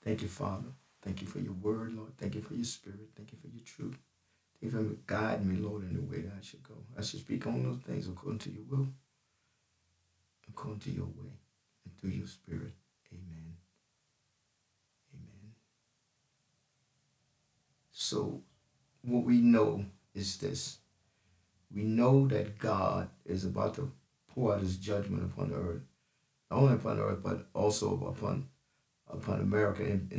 Thank you, Father. Thank you for your word, Lord. Thank you for your spirit. Thank you for your truth. Thank you for guiding me, Lord, in the way that I should go. I should speak on those things according to your will, according to your way, and through your spirit. Amen. Amen. So, what we know is this. We know that God is about to pour out his judgment upon the earth. Not only upon the earth, but also upon America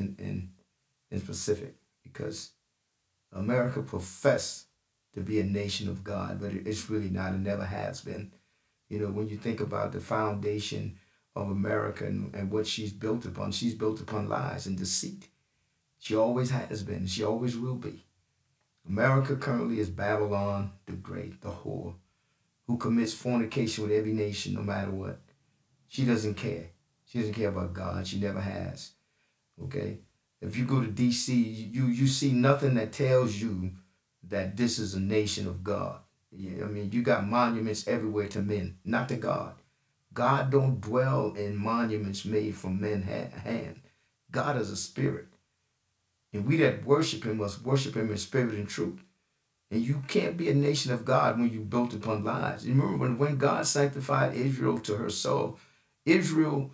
in specific. Because America professed to be a nation of God, but it's really not. It never has been. You know, when you think about the foundation of America and what she's built upon lies and deceit. She always has been. She always will be. America currently is Babylon the Great, the whore, who commits fornication with every nation no matter what. She doesn't care. She doesn't care about God. She never has. Okay? If you go to D.C., you see nothing that tells you that this is a nation of God. I mean, you got monuments everywhere to men, not to God. God don't dwell in monuments made from men's hand. God is a spirit. And we that worship him must worship him in spirit and truth. And you can't be a nation of God when you built upon lies. You remember when God sanctified Israel to her soul, Israel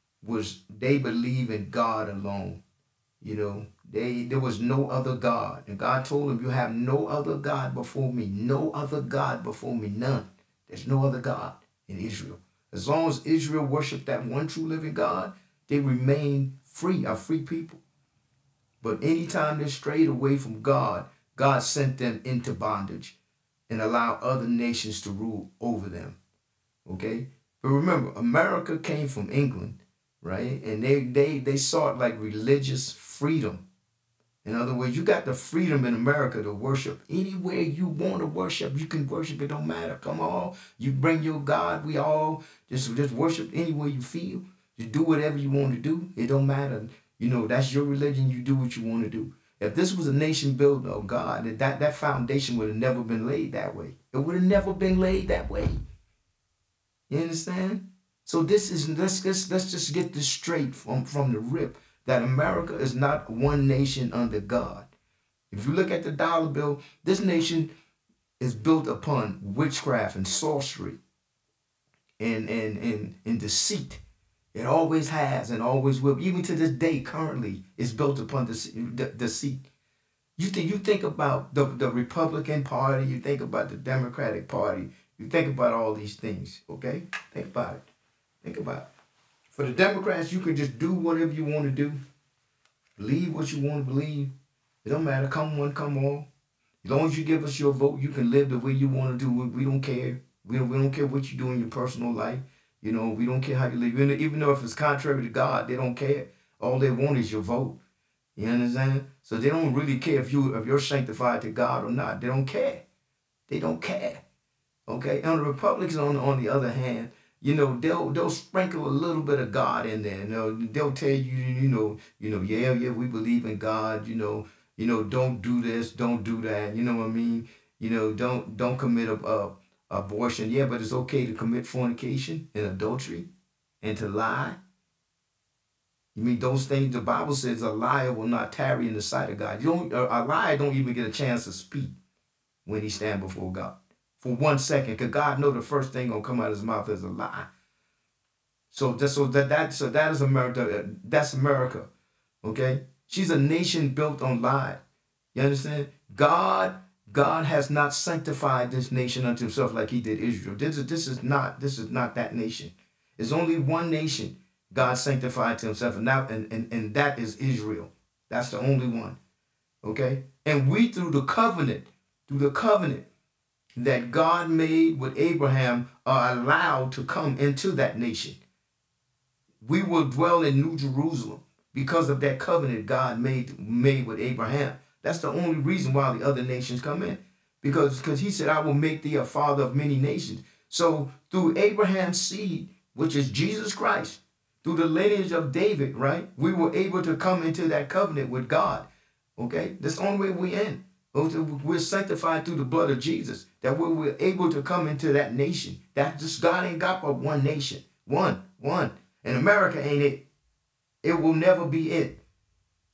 they believe in God alone. You know, there was no other God. And God told them, you have no other God before me. No other God before me. None. There's no other God in Israel. As long as Israel worshiped that one true living God, they remain free, a free people. But anytime they strayed away from God, God sent them into bondage and allowed other nations to rule over them. Okay? But remember, America came from England, right? And they sought like religious freedom. In other words, you got the freedom in America to worship anywhere you want to worship. You can worship, it don't matter. Come on. You bring your God. We all just worship anywhere you feel. Just do whatever you want to do. It don't matter. You know, that's your religion. You do what you want to do. If this was a nation built on God, that foundation would have never been laid that way. It would have never been laid that way. You understand? So this is let's just get this straight from the rip, that America is not one nation under God. If you look at the dollar bill, this nation is built upon witchcraft and sorcery and deceit. It always has and always will. Even to this day, currently, it's built upon deceit. You think about the Republican Party, you think about the Democratic Party, you think about all these things, okay? Think about it. Think about it. For the Democrats, you can just do whatever you want to do. Believe what you want to believe. It don't matter. Come one, come all. As long as you give us your vote, you can live the way you want to do. We don't care. We don't care what you do in your personal life. You know, we don't care how you live. Even though if it's contrary to God, they don't care. All they want is your vote. You understand? So they don't really care if you're sanctified to God or not. They don't care. They don't care. Okay? And the Republicans on the other hand, you know, they'll sprinkle a little bit of God in there. You know, they'll tell you, yeah, we believe in God, don't do this, don't do that. You know what I mean? You know, don't commit abortion. Yeah, but it's okay to commit fornication and adultery and to lie. You mean those things? The Bible says a liar will not tarry in the sight of God. A liar don't even get a chance to speak when he stand before God for 1 second, because God know the first thing gonna come out of his mouth is a lie. So that is America. That's America. Okay, she's a nation built on lies. You understand? God has not sanctified this nation unto himself like he did Israel. This is not that nation. There's only one nation God sanctified to himself, and that is Israel. That's the only one. Okay? And we through the covenant that God made with Abraham are allowed to come into that nation. We will dwell in New Jerusalem because of that covenant God made with Abraham. That's the only reason why the other nations come in. Because he said, I will make thee a father of many nations. So through Abraham's seed, which is Jesus Christ, through the lineage of David, right, we were able to come into that covenant with God. Okay? That's the only way we're in. We're sanctified through the blood of Jesus, that we're able to come into that nation. That just God ain't got but one nation. One. And America ain't it. It will never be it.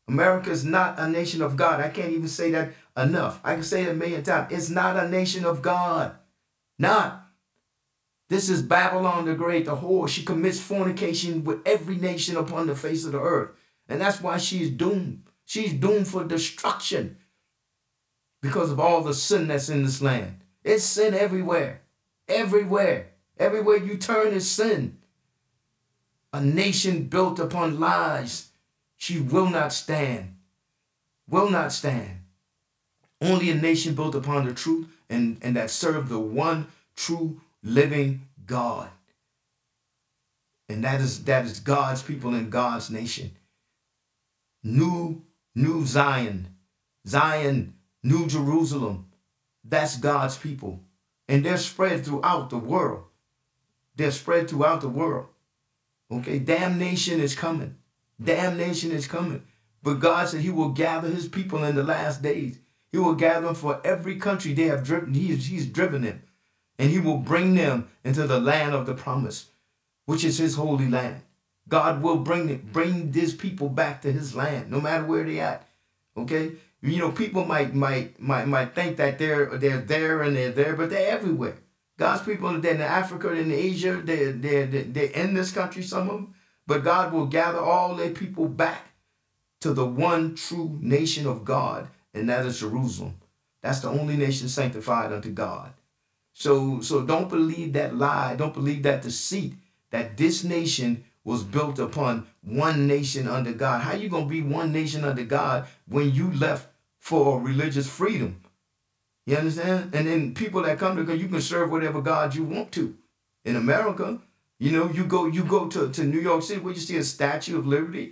America is not a nation of God. I can't even say that enough. I can say it a million times. It's not a nation of God. Not. This is Babylon the Great, the whore. She commits fornication with every nation upon the face of the earth. And that's why she's doomed. She's doomed for destruction because of all the sin that's in this land. It's sin everywhere. Everywhere. Everywhere you turn is sin. A nation built upon lies. She will not stand. Will not stand. Only a nation built upon the truth and that serve the one true living God. And that is God's people and God's nation. New Zion. Zion, New Jerusalem. That's God's people. And they're spread throughout the world. They're spread throughout the world. Okay, damnation is coming. Damnation is coming. But God said he will gather his people in the last days. He will gather them for every country they have driven. He's driven them. And he will bring them into the land of the promise, which is his holy land. God will bring these people back to his land, no matter where they at. Okay? You know, people might think that they're there and they're there, but they're everywhere. God's people, they're in Africa, in Asia, they're in this country, some of them. But God will gather all their people back to the one true nation of God, and that is Jerusalem. That's the only nation sanctified unto God. So don't believe that lie. Don't believe that deceit that this nation was built upon one nation under God. How you going to be one nation under God when you left for religious freedom? You understand? And then people that come to God, you can serve whatever God you want to. In America, you know, you go to New York City where you see a Statue of Liberty.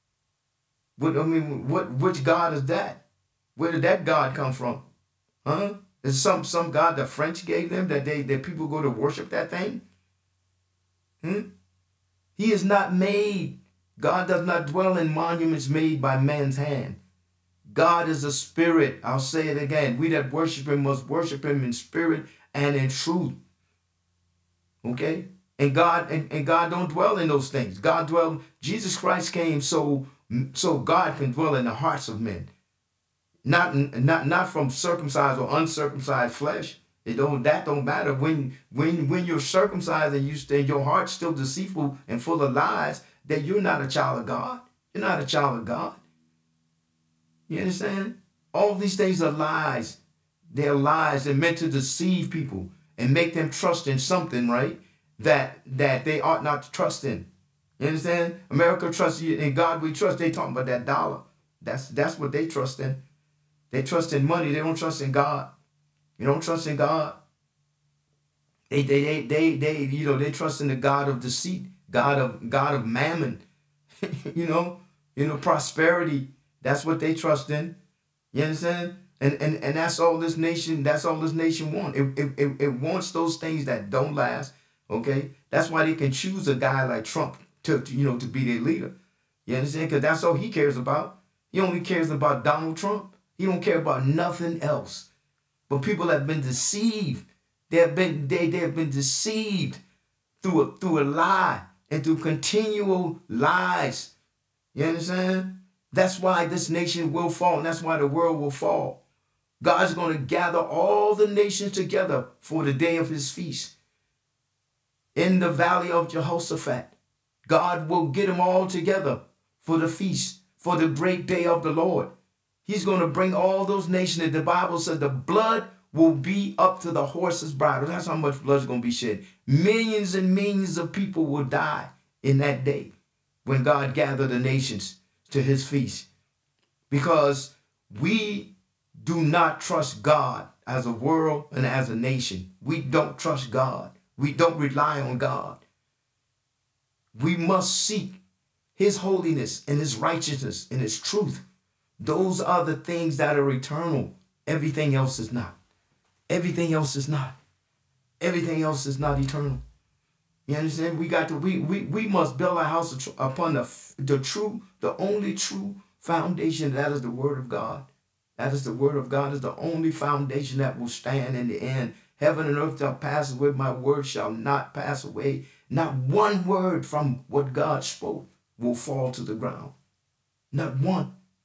Which God is that? Where did that God come from? Huh? Is some God the French gave them that people go to worship that thing? He is not made. God does not dwell in monuments made by man's hand. God is a spirit. I'll say it again. We that worship him must worship him in spirit and in truth. Okay? And God don't dwell in those things. Jesus Christ came so God can dwell in the hearts of men. Not from circumcised or uncircumcised flesh. That don't matter. When you're circumcised and your heart's still deceitful and full of lies, then you're not a child of God. You're not a child of God. You understand? All these things are lies. They're lies. They're meant to deceive people and make them trust in something, right? That they ought not to trust in. You understand? America trusts you in God we trust. They talking about that dollar. That's what they trust in. They trust in money. They don't trust in God. You don't trust in God. They trust in the God of deceit, God of mammon, prosperity. That's what they trust in. You understand? And that's all this nation wants. It wants those things that don't last. Okay? That's why they can choose a guy like Trump to be their leader. You understand? Because that's all he cares about. He only cares about Donald Trump. He don't care about nothing else. But people have been deceived. They have been deceived through a lie and through continual lies. You understand? That's why this nation will fall, and that's why the world will fall. God's going to gather all the nations together for the day of his feast. In the valley of Jehoshaphat, God will get them all together for the feast, for the great day of the Lord. He's going to bring all those nations. The Bible said the blood will be up to the horse's bridle. That's how much blood is going to be shed. Millions and millions of people will die in that day when God gathered the nations to his feast. Because we do not trust God as a world and as a nation. We don't trust God. We don't rely on God. We must seek his holiness and his righteousness and his truth. Those are the things that are eternal. Everything else is not. Everything else is not. Everything else is not eternal. You understand? We must build our house upon the only true foundation. That is the word of God. That is the word of God. Is the only foundation that will stand in the end. Heaven and earth shall pass away. My word shall not pass away. Not one word from what God spoke will fall to the ground. Not one.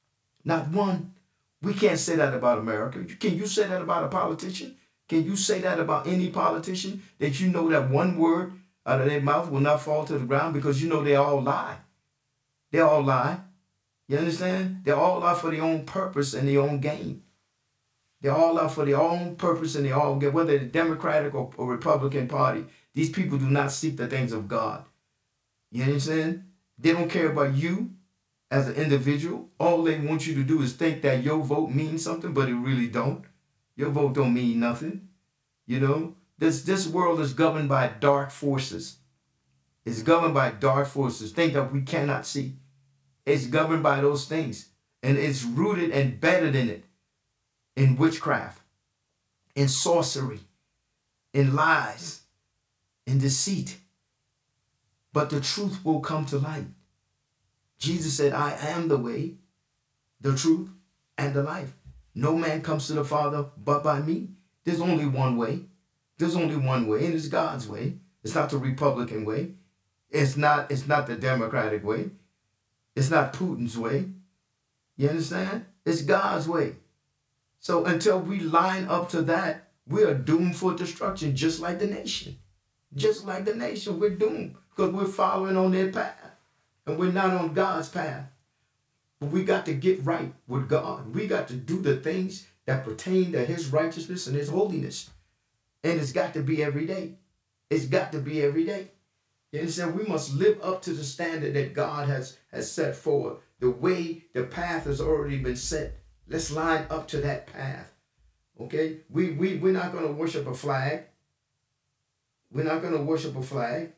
Not one. We can't say that about America. Can you say that about a politician? Can you say that about any politician? That you know that one word out of their mouth will not fall to the ground because you know they all lie. They all lie. You understand? They all lie for their own purpose and their own gain. They all lie for their own purpose and they all get, whether the Democratic or Republican Party, these people do not seek the things of God. You understand? They don't care about you as an individual. All they want you to do is think that your vote means something, but it really don't. Your vote don't mean nothing. You know, this world is governed by dark forces. It's governed by dark forces, things that we cannot see. It's governed by those things. And it's rooted and embedded in it. In witchcraft, in sorcery, in lies, in deceit. But the truth will come to light. Jesus said, I am the way, the truth, and the life. No man comes to the Father but by me. There's only one way. There's only one way, and it's God's way. It's not the Republican way. It's not the Democratic way. It's not Putin's way. You understand? It's God's way. So until we line up to that, we are doomed for destruction, just like the nation. Just like the nation, we're doomed because we're following on their path. And we're not on God's path. But we got to get right with God. We got to do the things that pertain to his righteousness and his holiness. And it's got to be every day. It's got to be every day. You understand? We must live up to the standard that God has set forward. The way, the path has already been set. Let's line up to that path. Okay? We're not going to worship a flag. We're not going to worship a flag.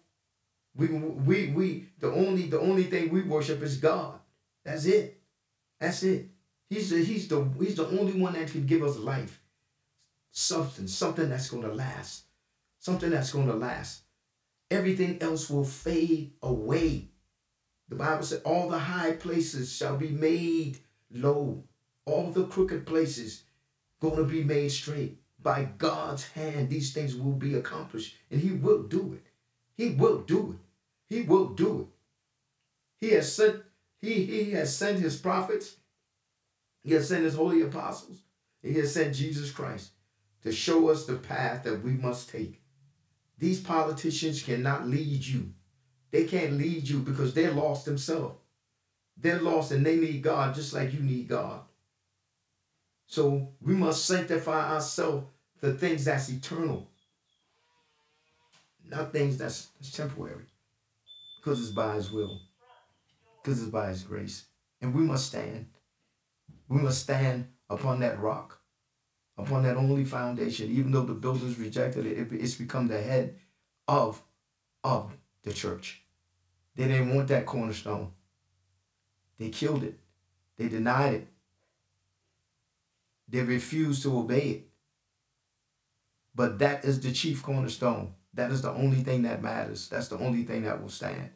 The only thing we worship is God. That's it. That's it. He's the only one that can give us life. Something that's going to last. Something that's going to last. Everything else will fade away. The Bible said all the high places shall be made low. All the crooked places going to be made straight. By God's hand, these things will be accomplished. And he will do it. He will do it. He will do it. He has sent his prophets. He has sent his holy apostles. He has sent Jesus Christ to show us the path that we must take. These politicians cannot lead you. They can't lead you because they're lost themselves. They're lost and they need God just like you need God. So we must sanctify ourselves to things that's eternal. Not things that's temporary. Because it's by his will. Because it's by his grace. And we must stand. We must stand upon that rock. Upon that only foundation. Even though the builders rejected it, it's become the head of the church. They didn't want that cornerstone. They killed it. They denied it. They refused to obey it. But that is the chief cornerstone. That is the only thing that matters. That's the only thing that will stand.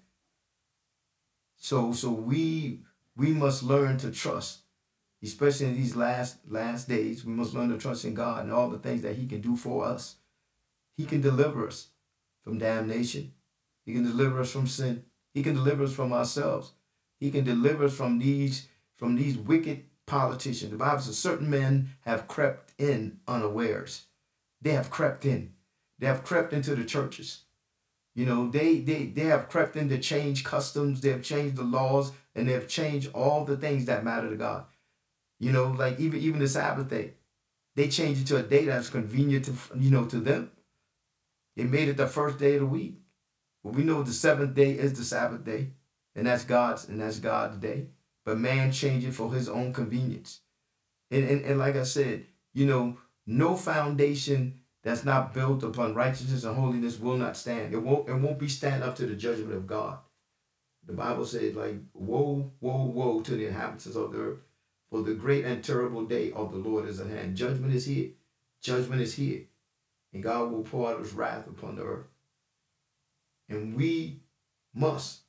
So we must learn to trust, especially in these last days. We must learn to trust in God and all the things that he can do for us. He can deliver us from damnation. He can deliver us from sin. He can deliver us from ourselves. He can deliver us from these wicked politicians. The Bible says certain men have crept in unawares. They have crept in. They have crept into the churches. You know, they have crept in to change customs. They have changed the laws, and they have changed all the things that matter to God. You know, like even the Sabbath day, they changed it to a day that's convenient to them. They made it the first day of the week. But we know the seventh day is the Sabbath day, and that's God's day. But man changed it for his own convenience. And like I said, no foundation that's not built upon righteousness and holiness will not stand. It won't be stand up to the judgment of God. The Bible says, like, woe, woe, woe to the inhabitants of the earth, for the great and terrible day of the Lord is at hand. Judgment is here. Judgment is here. And God will pour out his wrath upon the earth. And we must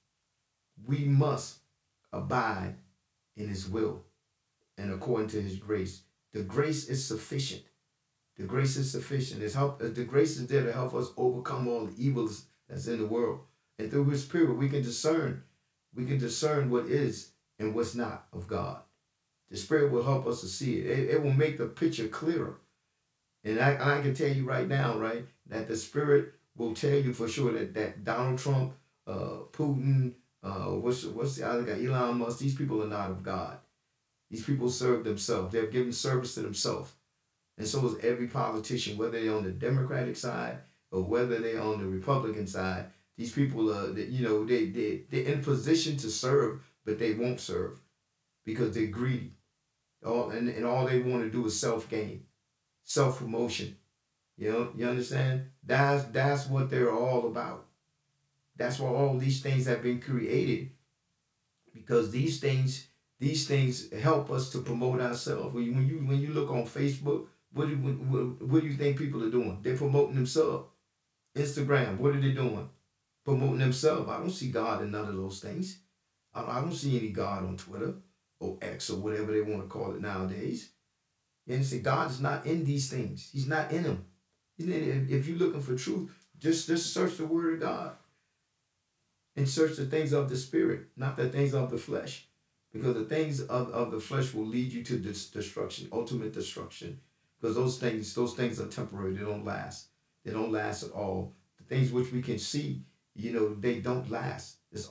abide in his will and according to his grace. The grace is sufficient. The grace is sufficient. The grace is there to help us overcome all the evils that's in the world. And through his spirit, we can discern what is and what's not of God. The Spirit will help us to see it. It will make the picture clearer. And I can tell you right now, right, that the Spirit will tell you for sure that Donald Trump, Putin, what's the other guy, Elon Musk, these people are not of God. These people serve themselves. They're giving service to themselves. And so is every politician, whether they're on the Democratic side or whether they're on the Republican side. These people are, they're in position to serve, but they won't serve because they're greedy. And all they want to do is self-gain, self-promotion. You understand? That's what they're all about. That's why all these things have been created, because these things help us to promote ourselves. When you look on Facebook, what do you think people are doing? They're promoting themselves. Instagram, what are they doing? Promoting themselves. I don't see God in none of those things. I don't see any God on Twitter or X or whatever they want to call it nowadays. You understand? God is not in these things. He's not in them. If you're looking for truth, just search the Word of God and search the things of the Spirit, not the things of the flesh. Because the things of the flesh will lead you to destruction, ultimate destruction. Because those things are temporary. They don't last. They don't last at all. The things which we can see, they don't last. It's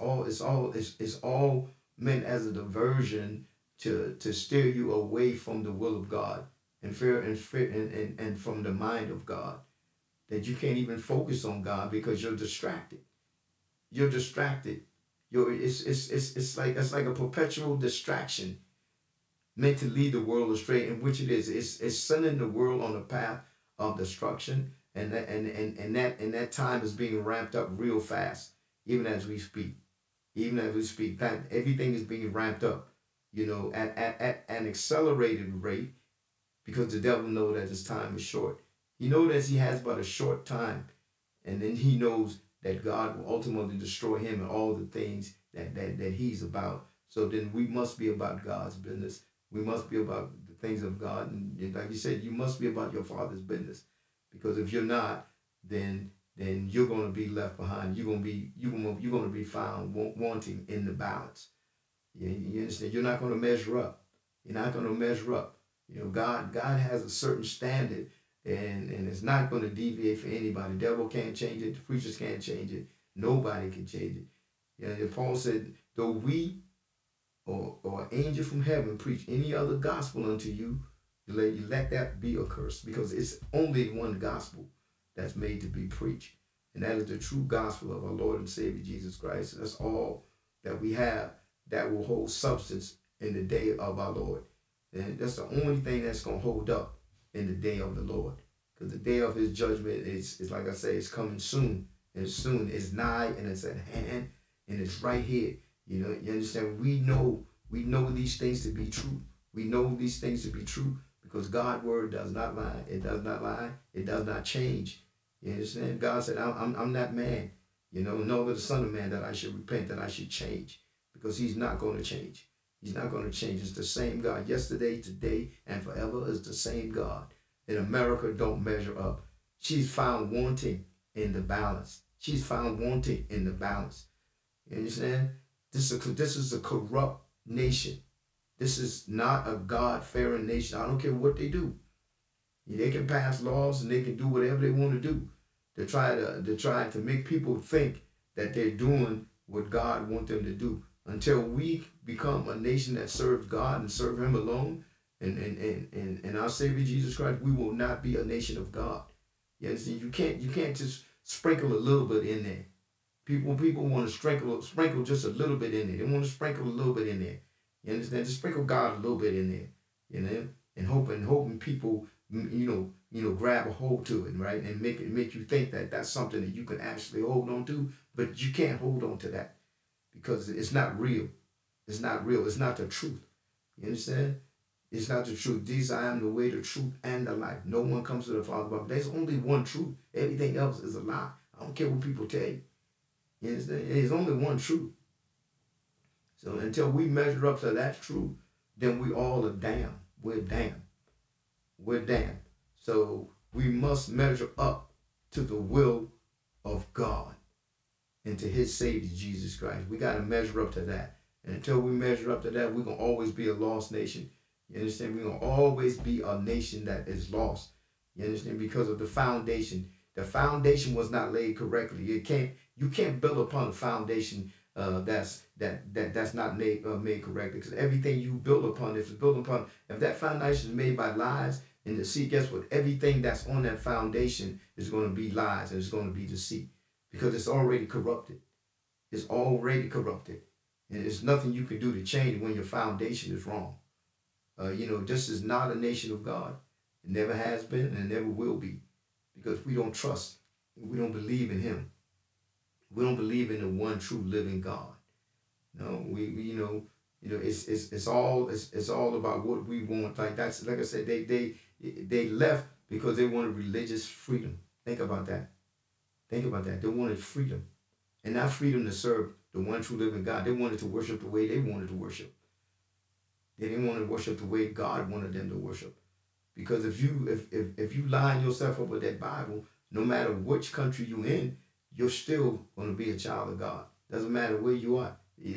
all meant as a diversion to steer you away from the will of God and from the mind of God. That you can't even focus on God because you're distracted. You're distracted. It's like a perpetual distraction meant to lead the world astray, in which it is. It's sending the world on a path of destruction, and that time is being ramped up real fast, even as we speak. Even as we speak, that everything is being ramped up, at an accelerated rate, because the devil knows that his time is short. He knows that he has but a short time, and then he knows that God will ultimately destroy him and all the things that he's about. So then we must be about God's business. We must be about the things of God. And like you said, you must be about your Father's business. Because if you're not, then you're going to be left behind. You're going to be found wanting in the balance. You understand? You're not going to measure up. You're not going to measure up. God has a certain standard, and it's not going to deviate for anybody. The devil can't change it. The preachers can't change it. Nobody can change it. Paul said, though we or an angel from heaven preach any other gospel unto you, you let that be accursed, because it's only one gospel that's made to be preached. And that is the true gospel of our Lord and Savior Jesus Christ. That's all that we have that will hold substance in the day of our Lord. And that's the only thing that's going to hold up in the day of the Lord. Because the day of his judgment is like I say, it's coming soon. And soon is nigh, and it's at hand, and it's right here. You understand? We know these things to be true. We know these things to be true because God's word does not lie. It does not lie. It does not change. You understand? God said, I'm that man, nor the Son of Man that I should repent, that I should change, because he's not going to change. He's not going to change. It's the same God yesterday, today, and forever is the same God. And America don't measure up. She's found wanting in the balance. She's found wanting in the balance. You understand? This is a corrupt nation. This is not a God-fearing nation. I don't care what they do. They can pass laws and they can do whatever they want to do to try to make people think that they're doing what God wants them to do. Until we become a nation that serves God and serve him alone, and our Savior Jesus Christ, we will not be a nation of God. You understand? You can't just sprinkle a little bit in there. People want to sprinkle just a little bit in there. They want to sprinkle a little bit in there. You understand? Just sprinkle God a little bit in there, and hoping people, grab a hold to it, right, and make you think that that's something that you can actually hold on to, but you can't hold on to that because it's not real. It's not real. It's not the truth. You understand? It's not the truth. Jesus, I am the way, the truth, and the life. No one comes to the Father but there's only one truth. Everything else is a lie. I don't care what people tell you. You understand? There's only one truth. So until we measure up to that truth, then we all are damned. We're damned. We're damned. So we must measure up to the will of God and to his Savior, Jesus Christ. We got to measure up to that. And until we measure up to that, we're going to always be a lost nation. You understand? We're gonna always be a nation that is lost. You understand? Because of the foundation. The foundation was not laid correctly. You can't build upon a foundation that's not made correctly. Because everything you build upon, if it's built upon, if that foundation is made by lies and deceit, guess what? Everything that's on that foundation is going to be lies and it's going to be deceit because it's already corrupted. It's already corrupted, and there's nothing you can do to change it when your foundation is wrong. This is not a nation of God. It never has been and it never will be because we don't trust. We don't believe in Him. We don't believe in the one true living God. No, it's all about what we want. Like that's like I said, they left because they wanted religious freedom. Think about that. Think about that. They wanted freedom, and not freedom to serve the one true living God. They wanted to worship the way they wanted to worship. They didn't want to worship the way God wanted them to worship. Because if you line yourself up with that Bible, no matter which country you're in, you're still going to be a child of God. Doesn't matter where you are.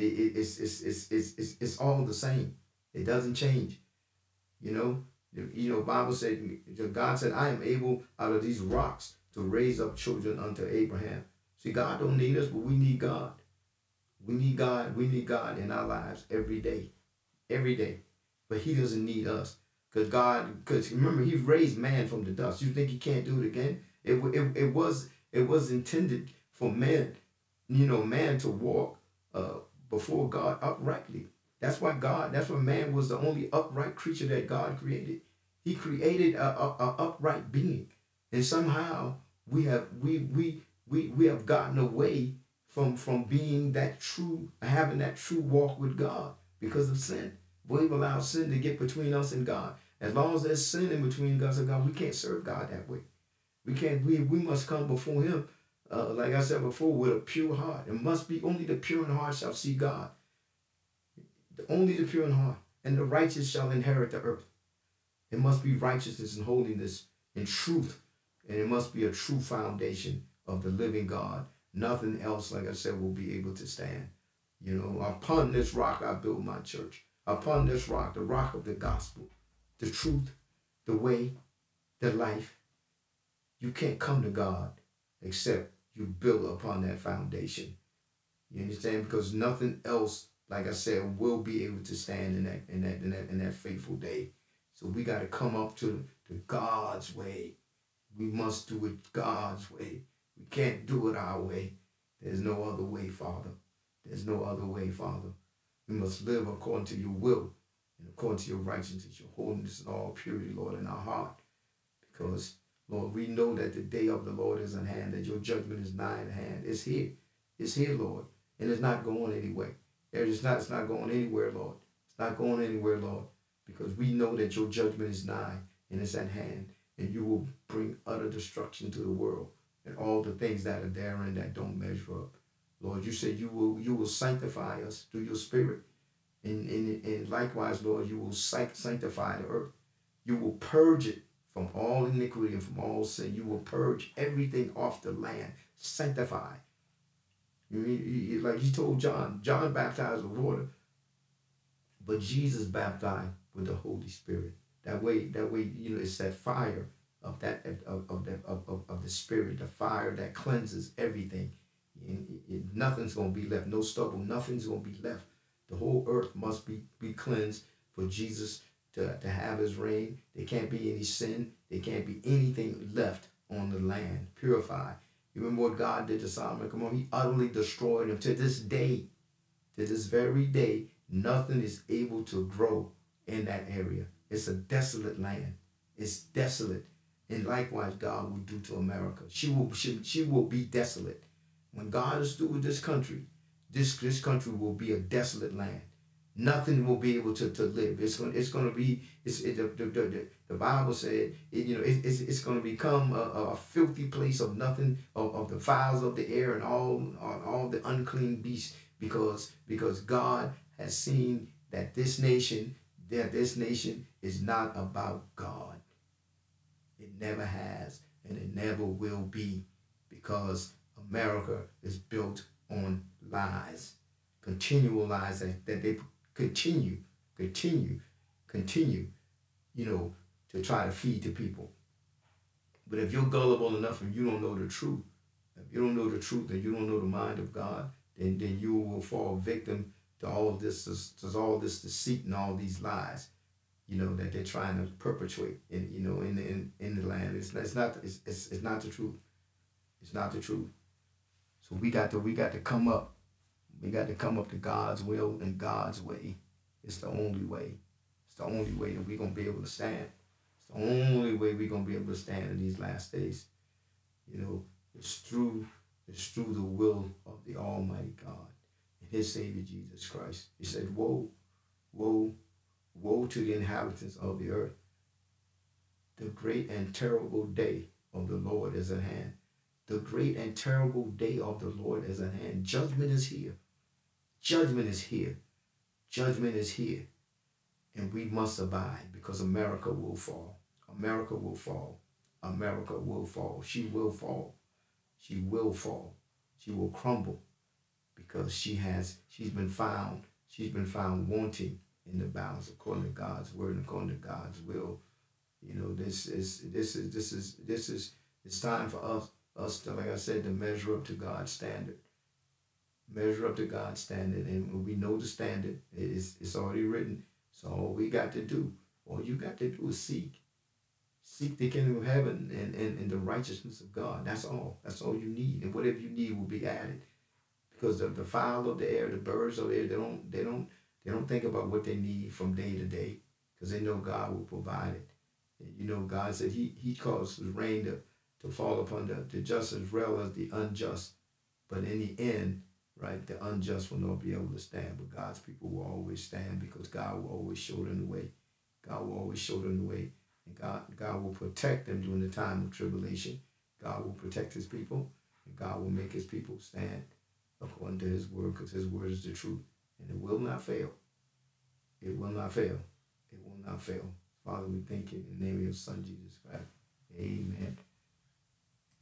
It's all the same. It doesn't change. You know. Bible said, God said, I am able out of these rocks to raise up children unto Abraham. See, God don't need us, but we need God. We need God. We need God in our lives every day. Every day. But He doesn't need us. Because remember, He raised man from the dust. You think He can't do it again? It was intended for man, man to walk before God uprightly. That's why man was the only upright creature that God created. He created a upright being. And somehow we have gotten away from being that true, having that true walk with God because of sin. We've allowed sin to get between us and God. As long as there's sin in between us and God, we can't serve God that way. We can't. We must come before Him, like I said before, with a pure heart. It must be only the pure in heart shall see God. Only the pure in heart, and the righteous shall inherit the earth. It must be righteousness and holiness and truth, and it must be a true foundation of the living God. Nothing else, like I said, will be able to stand. Upon this rock I build my church. Upon this rock, the rock of the gospel, the truth, the way, the life. You can't come to God except you build upon that foundation. You understand? Because nothing else, like I said, will be able to stand in that faithful day. So we got to come up to God's way. We must do it God's way. We can't do it our way. There's no other way, Father. There's no other way, Father. We must live according to your will and according to your righteousness, your holiness, and all purity, Lord, in our heart. Because, Lord, we know that the day of the Lord is at hand, that your judgment is nigh at hand. It's here. It's here, Lord. And it's not going anywhere. It's not going anywhere, Lord. It's not going anywhere, Lord. Because we know that your judgment is nigh and it's at hand. And you will bring utter destruction to the world and all the things that are therein that don't measure up. Lord, you said you will sanctify us through your spirit. And likewise, Lord, you will sanctify the earth. You will purge it from all iniquity and from all sin. You will purge everything off the land. Sanctify. Like you told John baptized with water, but Jesus baptized with the Holy Spirit. That way, it's that fire of the Spirit, the fire that cleanses everything. Nothing's going to be left. No stubble. Nothing's going to be left. The whole earth must be cleansed for Jesus to have His reign. There can't be any sin. There can't be anything left on the land. Purified. You remember what God did to Solomon? Come on, He utterly destroyed him. To this day, to this very day, nothing is able to grow in that area. It's a desolate land. It's desolate. And likewise, God will do to America. She will be desolate. When God is through with this country, this country will be a desolate land. Nothing will be able to live. The Bible said it's going to become a filthy place of nothing, of the fowls of the air and all the unclean beasts, because God has seen that this nation is not about God. It never has and it never will be, because America is built on lies, continual lies that they continue continue, to try to feed the people. But if you're gullible enough and you don't know the truth, if you don't know the truth and you don't know the mind of God, then you will fall victim to all this, to all this deceit and all these lies, that they're trying to perpetuate in the land. It's not the truth. It's not the truth. So we got to come up. We got to come up to God's will and God's way. It's the only way. It's the only way that we're gonna be able to stand. It's the only way we're gonna be able to stand in these last days. You know, it's through the will of the Almighty God and His Savior Jesus Christ. He said, "Woe, woe, woe to the inhabitants of the earth! The great and terrible day of the Lord is at hand. The great and terrible day of the Lord is at hand. Judgment is here. Judgment is here. Judgment is here. And we must abide because America will fall. America will fall. America will fall. She will fall. She will fall. She will crumble because she's been found wanting in the balance according to God's word and according to God's will. This is it's time for us to, like I said, to measure up to God's standard. Measure up to God's standard, and when we know the standard, it's already written. So all we got to do, all you got to do is seek the kingdom of heaven and the righteousness of God. That's all. That's all you need, and whatever you need will be added. Because the fowl of the air, the birds of the air, they don't think about what they need from day to day, because they know God will provide it. God said He causes rain to fall upon the just as well as the unjust. But in the end, right, the unjust will not be able to stand, but God's people will always stand because God will always show them the way. God will always show them the way. And God will protect them during the time of tribulation. God will protect His people, and God will make His people stand according to His word, because His word is the truth. And it will not fail. It will not fail. It will not fail. Father, we thank you in the name of your Son, Jesus Christ. Amen.